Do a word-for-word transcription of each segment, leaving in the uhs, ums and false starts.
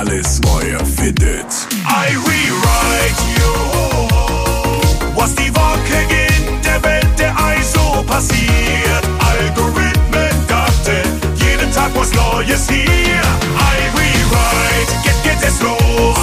alles neu erfindet. I rewrite you, was die Woche in der Welt der I S O passiert. Algorithmen, Daten, jeden Tag was Neues hier. I rewrite, jetzt geht es los.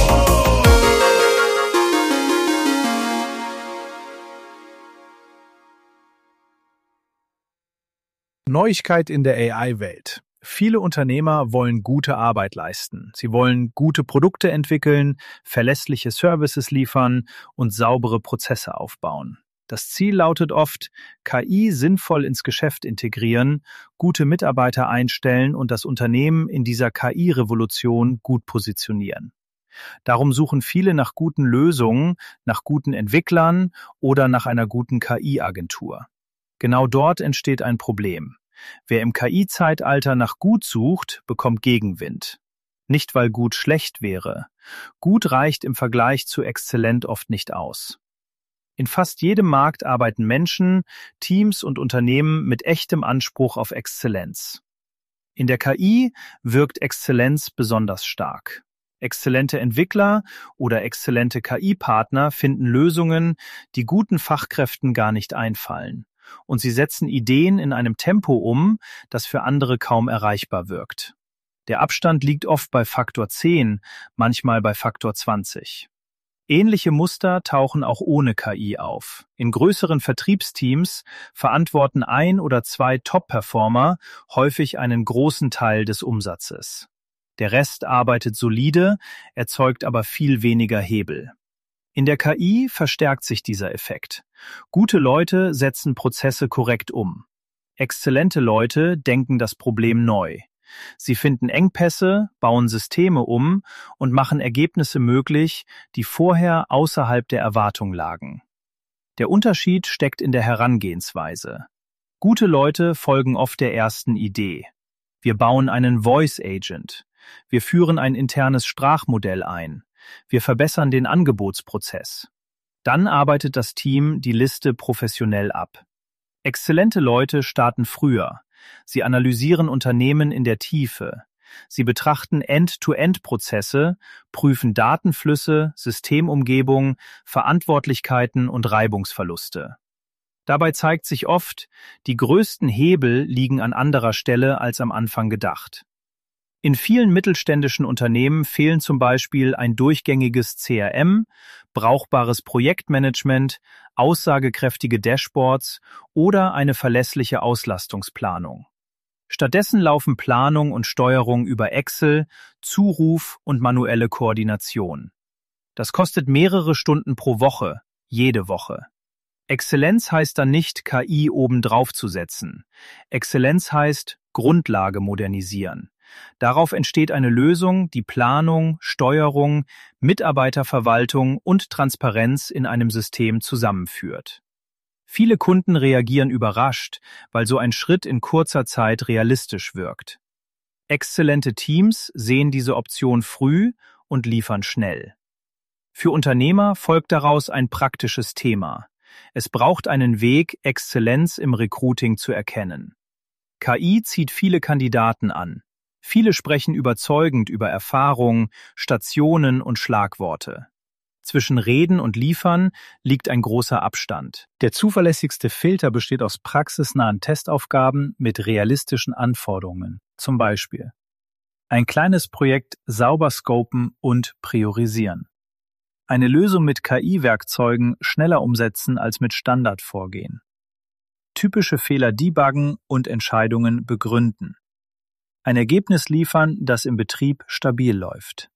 Neuigkeit in der A I-Welt. Viele Unternehmer wollen gute Arbeit leisten. Sie wollen gute Produkte entwickeln, verlässliche Services liefern und saubere Prozesse aufbauen. Das Ziel lautet oft, K I sinnvoll ins Geschäft integrieren, gute Mitarbeiter einstellen und das Unternehmen in dieser K I-Revolution gut positionieren. Darum suchen viele nach guten Lösungen, nach guten Entwicklern oder nach einer guten K I-Agentur. Genau dort entsteht ein Problem. Wer im K I-Zeitalter nach gut sucht, bekommt Gegenwind. Nicht, weil gut schlecht wäre. Gut reicht im Vergleich zu exzellent oft nicht aus. In fast jedem Markt arbeiten Menschen, Teams und Unternehmen mit echtem Anspruch auf Exzellenz. In der K I wirkt Exzellenz besonders stark. Exzellente Entwickler oder exzellente K I-Partner finden Lösungen, die guten Fachkräften gar nicht einfallen. Und sie setzen Ideen in einem Tempo um, das für andere kaum erreichbar wirkt. Der Abstand liegt oft bei Faktor zehn, manchmal bei Faktor zwanzig. Ähnliche Muster tauchen auch ohne K I auf. In größeren Vertriebsteams verantworten ein oder zwei Top-Performer häufig einen großen Teil des Umsatzes. Der Rest arbeitet solide, erzeugt aber viel weniger Hebel. In der K I verstärkt sich dieser Effekt. Gute Leute setzen Prozesse korrekt um. Exzellente Leute denken das Problem neu. Sie finden Engpässe, bauen Systeme um und machen Ergebnisse möglich, die vorher außerhalb der Erwartung lagen. Der Unterschied steckt in der Herangehensweise. Gute Leute folgen oft der ersten Idee. Wir bauen einen Voice Agent. Wir führen ein internes Sprachmodell ein. Wir verbessern den Angebotsprozess. Dann arbeitet das Team die Liste professionell ab. Exzellente Leute starten früher. Sie analysieren Unternehmen in der Tiefe. Sie betrachten End-to-End-Prozesse, prüfen Datenflüsse, Systemumgebung, Verantwortlichkeiten und Reibungsverluste. Dabei zeigt sich oft, die größten Hebel liegen an anderer Stelle als am Anfang gedacht. In vielen mittelständischen Unternehmen fehlen zum Beispiel ein durchgängiges C R M, brauchbares Projektmanagement, aussagekräftige Dashboards oder eine verlässliche Auslastungsplanung. Stattdessen laufen Planung und Steuerung über Excel, Zuruf und manuelle Koordination. Das kostet mehrere Stunden pro Woche, jede Woche. Exzellenz heißt dann nicht, K I obendrauf zu setzen. Exzellenz heißt, Grundlage modernisieren. Darauf entsteht eine Lösung, die Planung, Steuerung, Mitarbeiterverwaltung und Transparenz in einem System zusammenführt. Viele Kunden reagieren überrascht, weil so ein Schritt in kurzer Zeit realistisch wirkt. Exzellente Teams sehen diese Option früh und liefern schnell. Für Unternehmer folgt daraus ein praktisches Thema. Es braucht einen Weg, Exzellenz im Recruiting zu erkennen. K I zieht viele Kandidaten an. Viele sprechen überzeugend über Erfahrung, Stationen und Schlagworte. Zwischen Reden und Liefern liegt ein großer Abstand. Der zuverlässigste Filter besteht aus praxisnahen Testaufgaben mit realistischen Anforderungen. Zum Beispiel: ein kleines Projekt sauber scopen und priorisieren. Eine Lösung mit K I-Werkzeugen schneller umsetzen als mit Standardvorgehen. Typische Fehler debuggen und Entscheidungen begründen. Ein Ergebnis liefern, das im Betrieb stabil läuft.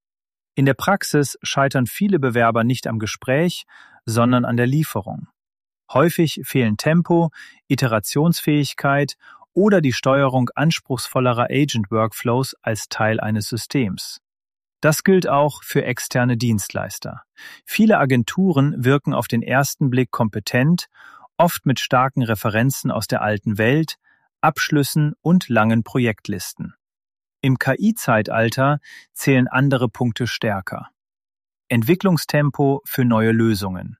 In der Praxis scheitern viele Bewerber nicht am Gespräch, sondern an der Lieferung. Häufig fehlen Tempo, Iterationsfähigkeit oder die Steuerung anspruchsvollerer Agent-Workflows als Teil eines Systems. Das gilt auch für externe Dienstleister. Viele Agenturen wirken auf den ersten Blick kompetent, oft mit starken Referenzen aus der alten Welt, Abschlüssen und langen Projektlisten. Im K I-Zeitalter zählen andere Punkte stärker. Entwicklungstempo für neue Lösungen.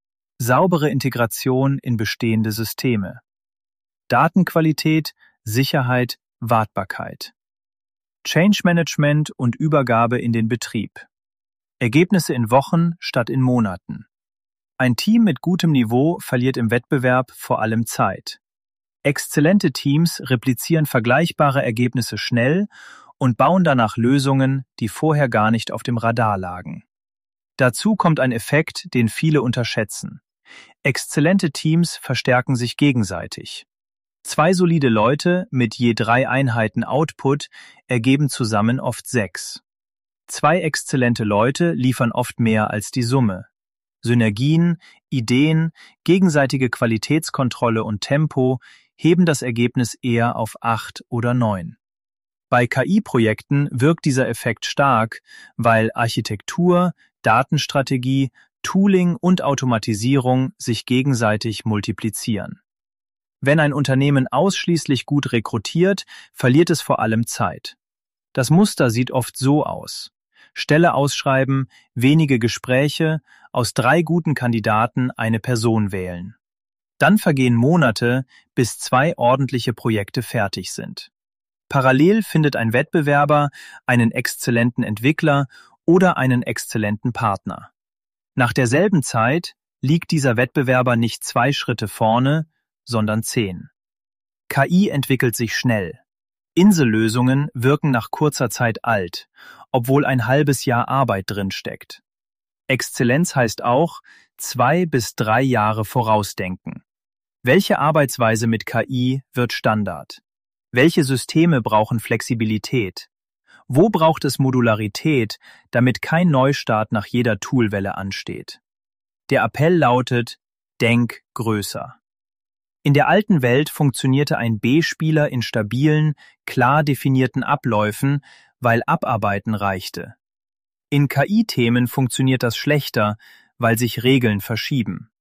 Saubere Integration in bestehende Systeme. Datenqualität, Sicherheit, Wartbarkeit. Change Management und Übergabe in den Betrieb. Ergebnisse in Wochen statt in Monaten. Ein Team mit gutem Niveau verliert im Wettbewerb vor allem Zeit. Exzellente Teams replizieren vergleichbare Ergebnisse schnell und bauen danach Lösungen, die vorher gar nicht auf dem Radar lagen. Dazu kommt ein Effekt, den viele unterschätzen. Exzellente Teams verstärken sich gegenseitig. Zwei solide Leute mit je drei Einheiten Output ergeben zusammen oft sechs. Zwei exzellente Leute liefern oft mehr als die Summe. Synergien, Ideen, gegenseitige Qualitätskontrolle und Tempo heben das Ergebnis eher auf acht oder neun. Bei K I-Projekten wirkt dieser Effekt stark, weil Architektur, Datenstrategie, Tooling und Automatisierung sich gegenseitig multiplizieren. Wenn ein Unternehmen ausschließlich gut rekrutiert, verliert es vor allem Zeit. Das Muster sieht oft so aus: Stelle ausschreiben, wenige Gespräche, aus drei guten Kandidaten eine Person wählen. Dann vergehen Monate, bis zwei ordentliche Projekte fertig sind. Parallel findet ein Wettbewerber einen exzellenten Entwickler oder einen exzellenten Partner. Nach derselben Zeit liegt dieser Wettbewerber nicht zwei Schritte vorne, sondern zehn. K I entwickelt sich schnell. Insellösungen wirken nach kurzer Zeit alt, obwohl ein halbes Jahr Arbeit drinsteckt. Exzellenz heißt auch zwei bis drei Jahre vorausdenken. Welche Arbeitsweise mit K I wird Standard? Welche Systeme brauchen Flexibilität? Wo braucht es Modularität, damit kein Neustart nach jeder Toolwelle ansteht? Der Appell lautet: Denk größer. In der alten Welt funktionierte ein B-Spieler in stabilen, klar definierten Abläufen, weil Abarbeiten reichte. In K I-Themen funktioniert das schlechter, weil sich Regeln verschieben.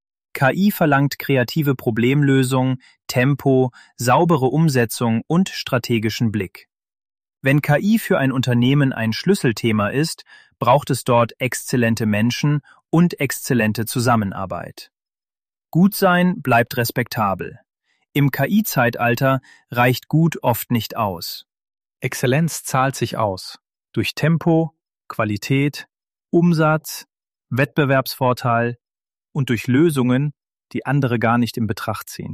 K I verlangt kreative Problemlösung, Tempo, saubere Umsetzung und strategischen Blick. Wenn K I für ein Unternehmen ein Schlüsselthema ist, braucht es dort exzellente Menschen und exzellente Zusammenarbeit. Gut sein bleibt respektabel. Im K I-Zeitalter reicht gut oft nicht aus. Exzellenz zahlt sich aus. Durch Tempo, Qualität, Umsatz, Wettbewerbsvorteil und durch Lösungen, die andere gar nicht in Betracht ziehen.